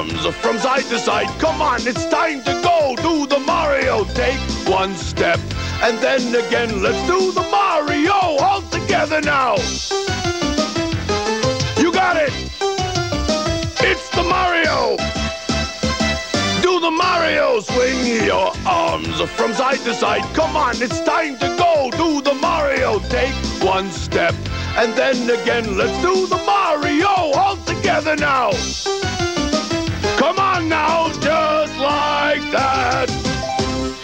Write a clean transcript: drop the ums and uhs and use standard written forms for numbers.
arms from side to side. Come on, it's time to go. Do the Mario. Take one step and then again. Let's do the Mario all together now. You got it. It's the Mario. Do the Mario. Swing your arms from side to side. Come on, it's time to go. Do the Mario. Take one step and then again. Let's do the Mario all together now. Come on now, just like that.